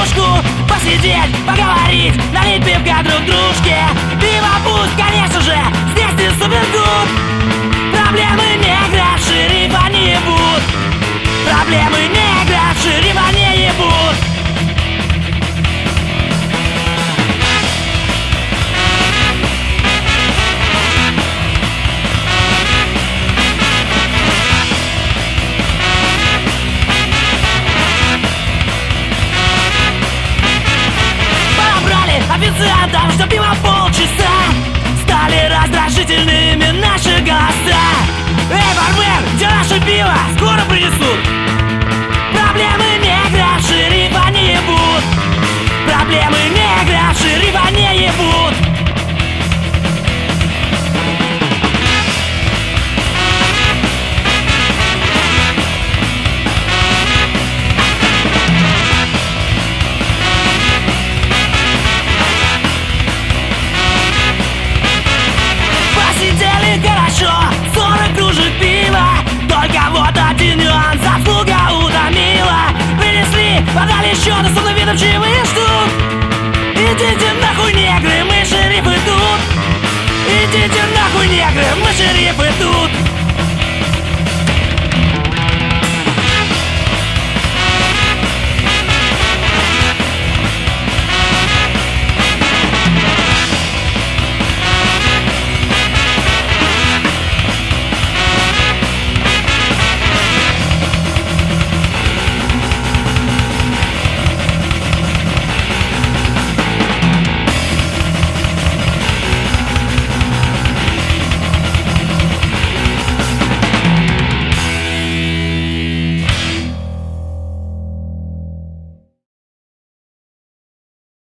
кружку, посидеть, поговорить, налить пивка друг дружке. Пиво пусть, конечно же, здесь не супергуд. Проблемы негра, шерифа не ебут. Проблемы негра, шерифа не ебут. Официантам, что пиво полчаса. Стали раздражительными наши голоса. Эй, бармен, где наше пиво? Скоро принесут. Проблемы негра, шерифа не ебут. Проблемы негра, шерифа не ебут. Хорошо, 40 кружек пива. Только вот один нюанс, обслуга утомила. Принесли, подали счет, с умным видом чаевые ждут. Идите нахуй, негры, мы шерифы тут. Идите нахуй, негры, мы шерифы тут.